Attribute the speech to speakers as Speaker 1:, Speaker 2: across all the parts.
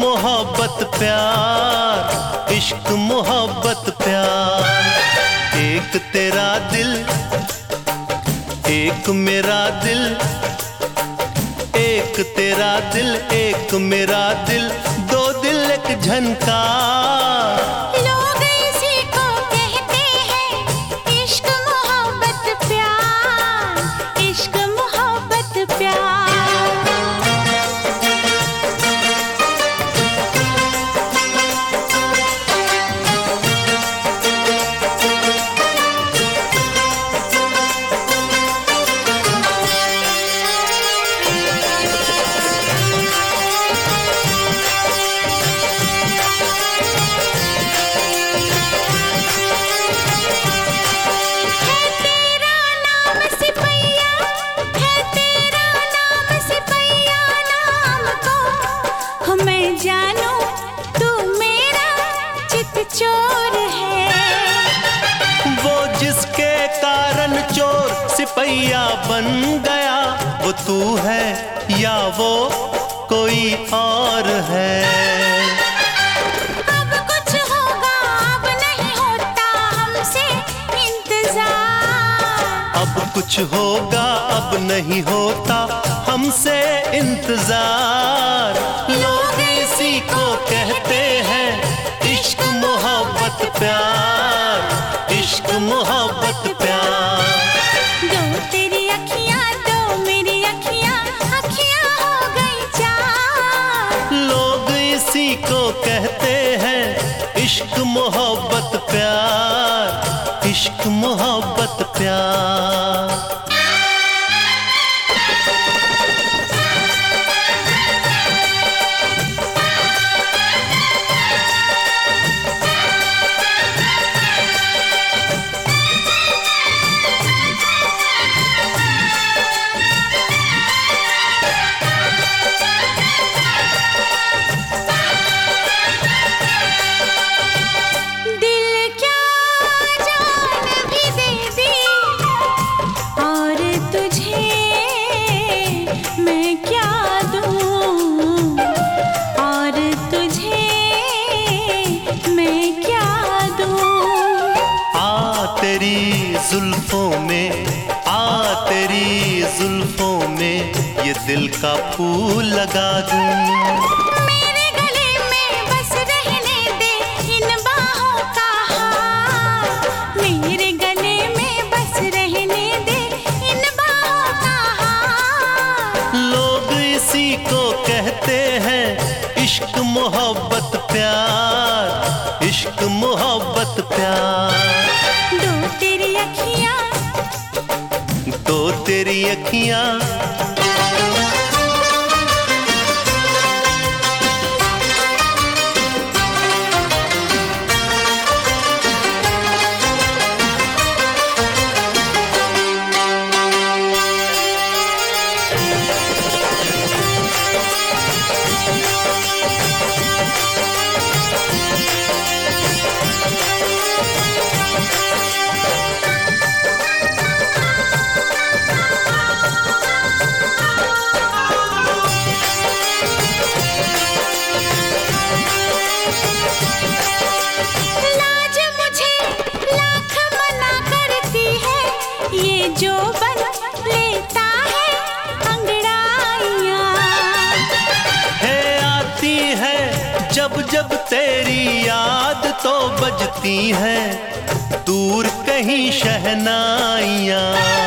Speaker 1: मोहब्बत प्यार, इश्क मोहब्बत प्यार। एक तेरा दिल, एक मेरा दिल, एक तेरा दिल, एक मेरा दिल, दो दिल एक झनकार।
Speaker 2: चोर है
Speaker 1: वो जिसके कारण चोर सिपैया बन गया, वो तू है या वो कोई और है।
Speaker 2: अब कुछ होगा अब नहीं होता हमसे इंतजार,
Speaker 1: अब कुछ होगा अब नहीं होता हमसे इंतजार। लोग इसी को कहते हैं इश्क मोहब्बत प्यार, इश्क मोहब्बत प्यार।
Speaker 2: दो तेरी अखियां दो मेरी अखियां, अखियां हो गई चार।
Speaker 1: लोग इसी को कहते हैं इश्क मोहब्बत प्यार, इश्क मोहब्बत प्यार। तेरी जुल्फों में आ, तेरी जुल्फों में ये दिल का फूल लगा दूं।
Speaker 2: मेरे गले में बस रहने दे इन बाहों का हार, मेरे गले में बस रहने दे इन बाहों का हार।
Speaker 1: लोग इसी को कहते हैं इश्क मोहब्बत प्यार, इश्क मोहब्बत प्यार।
Speaker 2: दो तेरी अखियां,
Speaker 1: दो तेरी अखियां,
Speaker 2: जो बन लेता है अंगड़ाइयाँ
Speaker 1: है आती है जब जब तेरी याद तो बजती है दूर कहीं शहनाइयाँ।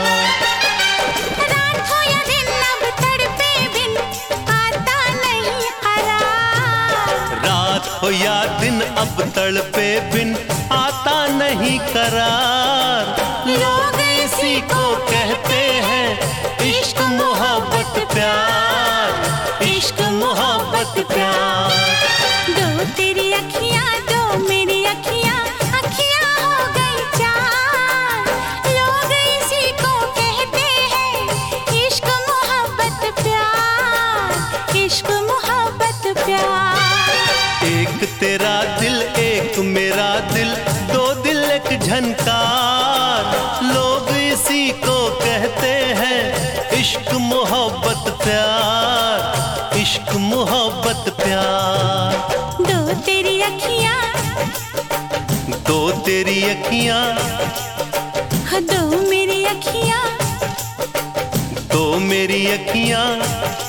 Speaker 2: रात हो या दिन अब तड़पे बिन आता नहीं करार,
Speaker 1: रात हो या दिन अब तड़पे बिन आता नहीं करार। लोग इसी को कहते हैं इश्क मोहब्बत प्यार, इश्क मोहब्बत प्यार।
Speaker 2: दो तेरी अखियां दो मेरी अखियां, अखियां हो गई चार। लोग इसी को कहते हैं इश्क मोहब्बत प्यार, इश्क मोहब्बत प्यार।
Speaker 1: एक तेरा दिल एक मेरा दिल, दो दिल एक झनकार। लोग इसी को कहते हैं इश्क मोहब्बत प्यार, इश्क मोहब्बत प्यार।
Speaker 2: तेरी अखियाँ,
Speaker 1: दो तेरी अखियाँ,
Speaker 2: दो मेरी अखियाँ,
Speaker 1: दो मेरी अखियाँ,